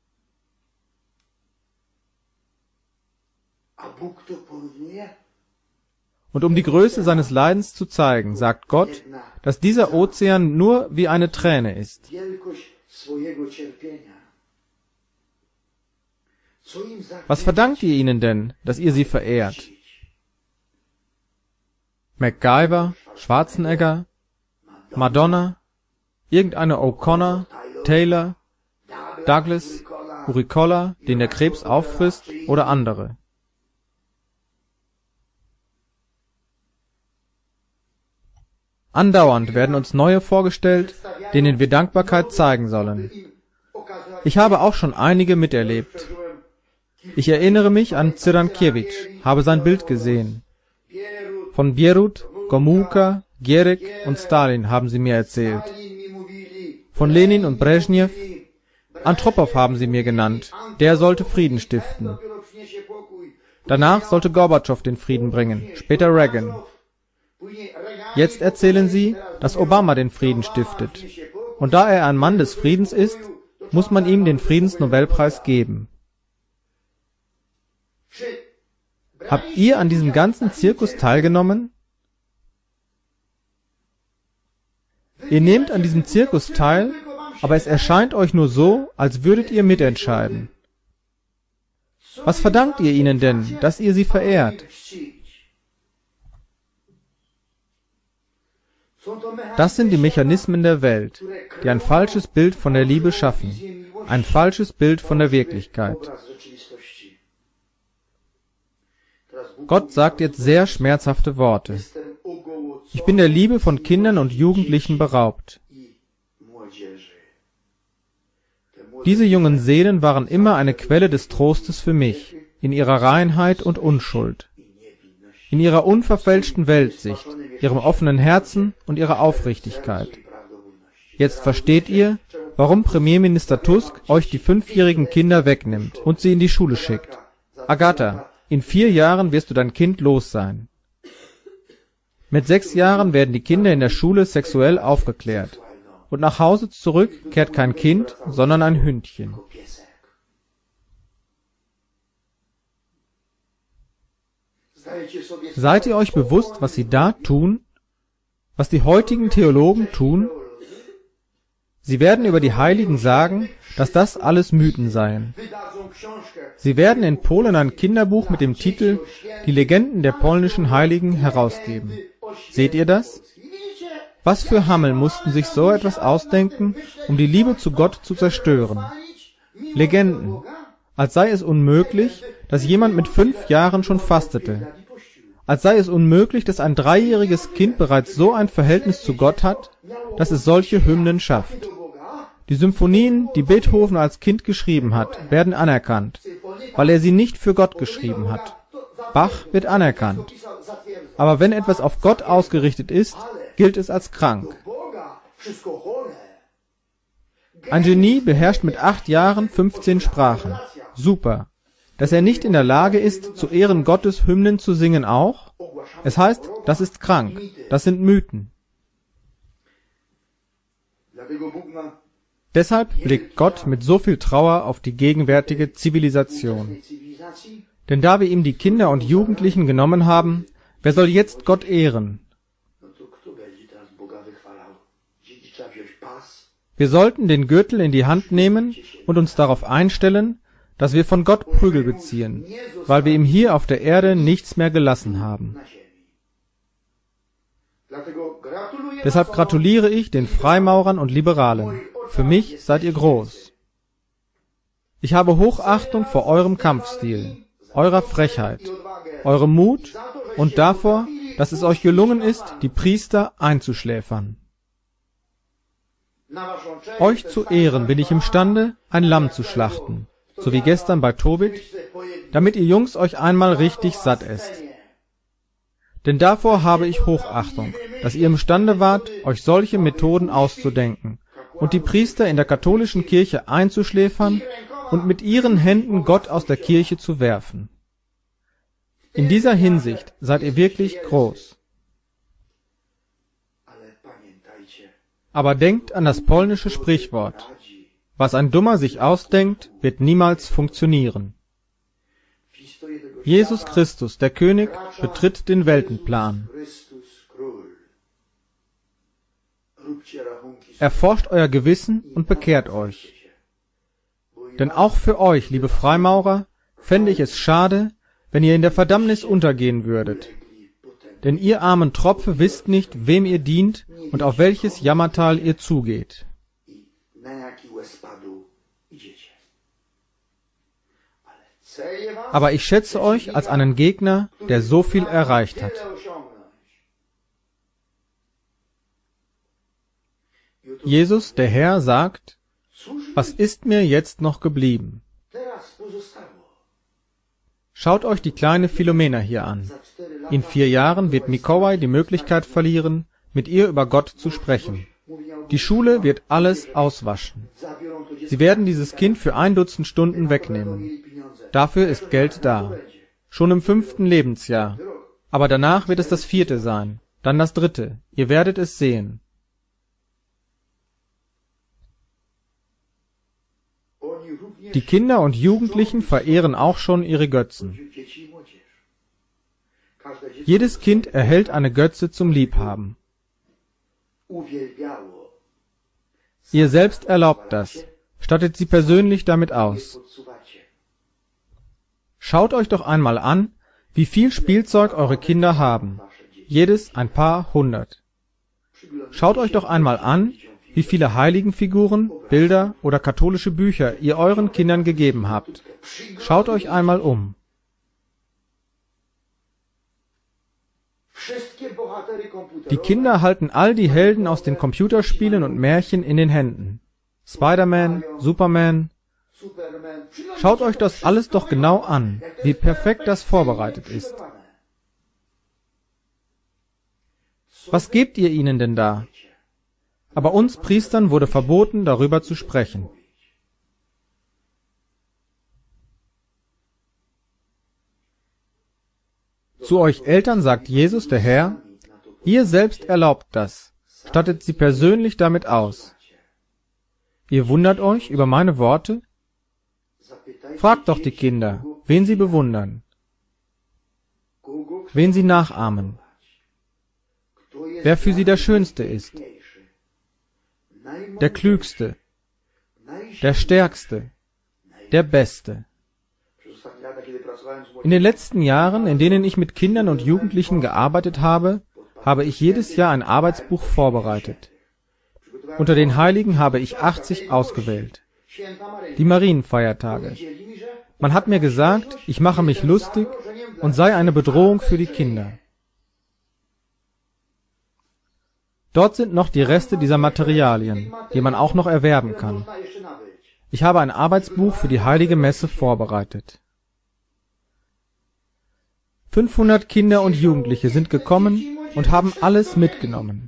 Speaker 4: Und um die Größe seines Leidens zu zeigen, sagt Gott, dass dieser Ozean nur wie eine Träne ist. Was verdankt ihr ihnen denn, dass ihr sie verehrt? MacGyver, Schwarzenegger, Madonna, irgendeine O'Connor, Taylor, Douglas, Uricola, den der Krebs auffrisst, oder andere. Andauernd werden uns neue vorgestellt, denen wir Dankbarkeit zeigen sollen. Ich habe auch schon einige miterlebt. Ich erinnere mich an Cyrankiewicz, habe sein Bild gesehen. Von Bierut, Gomulka, Gierek und Stalin haben sie mir erzählt. Von Lenin und Brezhnev, Andropow haben sie mir genannt, der sollte Frieden stiften. Danach sollte Gorbatschow den Frieden bringen, später Reagan. Jetzt erzählen sie, dass Obama den Frieden stiftet. Und da er ein Mann des Friedens ist, muss man ihm den Friedensnobelpreis geben. Habt ihr an diesem ganzen Zirkus teilgenommen? Ihr nehmt an diesem Zirkus teil, aber es erscheint euch nur so, als würdet ihr mitentscheiden. Was verdankt ihr ihnen denn, dass ihr sie verehrt? Das sind die Mechanismen der Welt, die ein falsches Bild von der Liebe schaffen, ein falsches Bild von der Wirklichkeit. Gott sagt jetzt sehr schmerzhafte Worte. Ich bin der Liebe von Kindern und Jugendlichen beraubt. Diese jungen Seelen waren immer eine Quelle des Trostes für mich, in ihrer Reinheit und Unschuld, in ihrer unverfälschten Weltsicht, ihrem offenen Herzen und ihrer Aufrichtigkeit. Jetzt versteht ihr, warum Premierminister Tusk euch die fünfjährigen Kinder wegnimmt und sie in die Schule schickt. Agatha, in vier Jahren wirst du dein Kind los sein. Mit sechs Jahren werden die Kinder in der Schule sexuell aufgeklärt. Und nach Hause zurück kehrt kein Kind, sondern ein Hündchen. Seid ihr euch bewusst, was sie da tun? Was die heutigen Theologen tun? Sie werden über die Heiligen sagen, dass das alles Mythen seien. Sie werden in Polen ein Kinderbuch mit dem Titel »Die Legenden der polnischen Heiligen« herausgeben. Seht ihr das? Was für Hammel mussten sich so etwas ausdenken, um die Liebe zu Gott zu zerstören? Legenden, als sei es unmöglich, dass jemand mit fünf Jahren schon fastete. Als sei es unmöglich, dass ein dreijähriges Kind bereits so ein Verhältnis zu Gott hat, dass es solche Hymnen schafft. Die Symphonien, die Beethoven als Kind geschrieben hat, werden anerkannt, weil er sie nicht für Gott geschrieben hat. Bach wird anerkannt. Aber wenn etwas auf Gott ausgerichtet ist, gilt es als krank. Ein Genie beherrscht mit acht Jahren fünfzehn Sprachen. Super. Dass er nicht in der Lage ist, zu Ehren Gottes Hymnen zu singen auch? Es heißt, das ist krank. Das sind Mythen. Deshalb blickt Gott mit so viel Trauer auf die gegenwärtige Zivilisation. Denn da wir ihm die Kinder und Jugendlichen genommen haben, wer soll jetzt Gott ehren? Wir sollten den Gürtel in die Hand nehmen und uns darauf einstellen, dass wir von Gott Prügel beziehen, weil wir ihm hier auf der Erde nichts mehr gelassen haben. Deshalb gratuliere ich den Freimaurern und Liberalen. Für mich seid ihr groß. Ich habe Hochachtung vor eurem Kampfstil, eurer Frechheit, eurem Mut und davor, dass es euch gelungen ist, die Priester einzuschläfern. Euch zu ehren bin ich imstande, ein Lamm zu schlachten, so wie gestern bei Tobit, damit ihr Jungs euch einmal richtig satt esst. Denn davor habe ich Hochachtung, dass ihr imstande wart, euch solche Methoden auszudenken und die Priester in der katholischen Kirche einzuschläfern und mit ihren Händen Gott aus der Kirche zu werfen. In dieser Hinsicht seid ihr wirklich groß. Aber denkt an das polnische Sprichwort: Was ein Dummer sich ausdenkt, wird niemals funktionieren. Jesus Christus, der König, betritt den Weltenplan. Erforscht euer Gewissen und bekehrt euch. Denn auch für euch, liebe Freimaurer, fände ich es schade, wenn ihr in der Verdammnis untergehen würdet. Denn ihr armen Tropfe wisst nicht, wem ihr dient und auf welches Jammertal ihr zugeht. Aber ich schätze euch als einen Gegner, der so viel erreicht hat. Jesus, der Herr, sagt: Was ist mir jetzt noch geblieben? Schaut euch die kleine Philomena hier an. In vier Jahren wird Mikołaj die Möglichkeit verlieren, mit ihr über Gott zu sprechen. Die Schule wird alles auswaschen. Sie werden dieses Kind für ein Dutzend Stunden wegnehmen. Dafür ist Geld da. Schon im fünften Lebensjahr. Aber danach wird es das vierte sein, dann das dritte. Ihr werdet es sehen. Die Kinder und Jugendlichen verehren auch schon ihre Götzen. Jedes Kind erhält eine Götze zum Liebhaben. Ihr selbst erlaubt das, stattet sie persönlich damit aus. Schaut euch doch einmal an, wie viel Spielzeug eure Kinder haben. Jedes ein paar hundert. Schaut euch doch einmal an, wie viele Heiligenfiguren, Bilder oder katholische Bücher ihr euren Kindern gegeben habt. Schaut euch einmal um. Die Kinder halten all die Helden aus den Computerspielen und Märchen in den Händen. Spider-Man, Superman. Schaut euch das alles doch genau an, wie perfekt das vorbereitet ist. Was gebt ihr ihnen denn da? Aber uns Priestern wurde verboten, darüber zu sprechen. Zu euch Eltern sagt Jesus, der Herr: Ihr selbst erlaubt das, stattet sie persönlich damit aus. Ihr wundert euch über meine Worte? Fragt doch die Kinder, wen sie bewundern. wen sie nachahmen, wer für sie der Schönste ist, der Klügste, der Stärkste, der Beste. In den letzten Jahren, in denen ich mit Kindern und Jugendlichen gearbeitet habe, habe ich jedes Jahr ein Arbeitsbuch vorbereitet. Unter den Heiligen habe ich achtzig ausgewählt. Die Marienfeiertage. Man hat mir gesagt, ich mache mich lustig und sei eine Bedrohung für die Kinder. Dort sind noch die Reste dieser Materialien, die man auch noch erwerben kann. Ich habe ein Arbeitsbuch für die Heilige Messe vorbereitet. fünfhundert Kinder und Jugendliche sind gekommen und haben alles mitgenommen.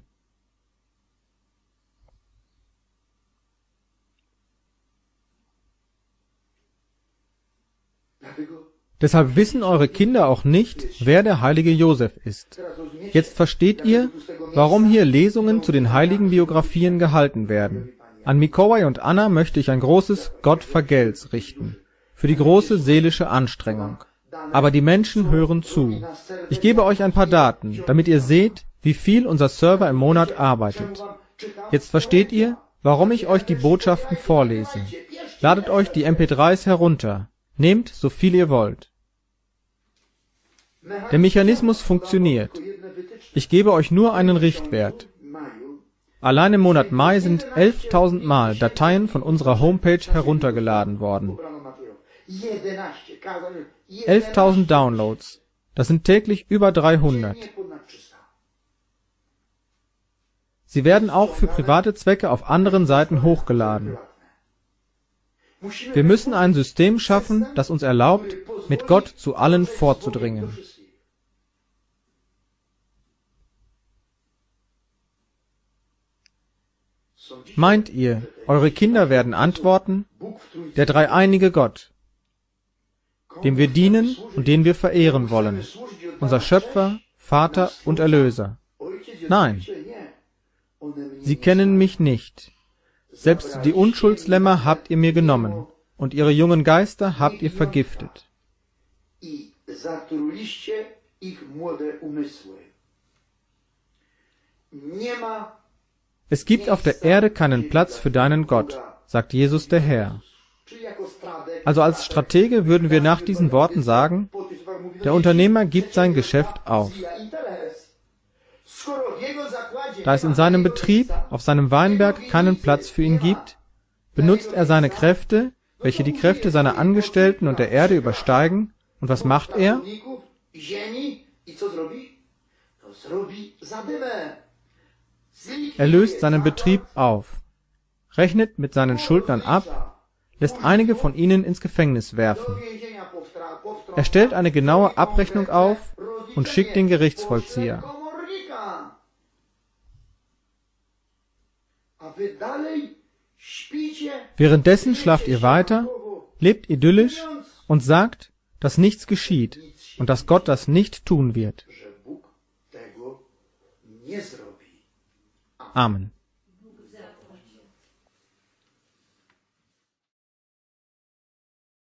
Speaker 4: Deshalb wissen eure Kinder auch nicht, wer der heilige Josef ist. Jetzt versteht ihr, warum hier Lesungen zu den heiligen Biografien gehalten werden. An Mikołaj und Anna möchte ich ein großes Gott vergelt's richten, für die große seelische Anstrengung. Aber die Menschen hören zu. Ich gebe euch ein paar Daten, damit ihr seht, wie viel unser Server im Monat arbeitet. Jetzt versteht ihr, warum ich euch die Botschaften vorlese. Ladet euch die M P dreis herunter. Nehmt, so viel ihr wollt. Der Mechanismus funktioniert. Ich gebe euch nur einen Richtwert. Allein im Monat Mai sind elftausend Mal Dateien von unserer Homepage heruntergeladen worden. elftausend Downloads. Das sind täglich über dreihundert. Sie werden auch für private Zwecke auf anderen Seiten hochgeladen. Wir müssen ein System schaffen, das uns erlaubt, mit Gott zu allen vorzudringen. Meint ihr, eure Kinder werden antworten, der dreieinige Gott, dem wir dienen und den wir verehren wollen, unser Schöpfer, Vater und Erlöser? Nein, sie kennen mich nicht. Selbst die Unschuldslämmer habt ihr mir genommen, und ihre jungen Geister habt ihr vergiftet. Es gibt auf der Erde keinen Platz für deinen Gott, sagt Jesus der Herr. Also als Stratege würden wir nach diesen Worten sagen, der Unternehmer gibt sein Geschäft auf. Da es in seinem Betrieb, auf seinem Weinberg keinen Platz für ihn gibt, benutzt er seine Kräfte, welche die Kräfte seiner Angestellten und der Erde übersteigen, und was macht er? Er löst seinen Betrieb auf, rechnet mit seinen Schuldnern ab, lässt einige von ihnen ins Gefängnis werfen. Er stellt eine genaue Abrechnung auf und schickt den Gerichtsvollzieher. Währenddessen schlaft ihr weiter, lebt idyllisch und sagt, dass nichts geschieht und dass Gott das nicht tun wird. Amen.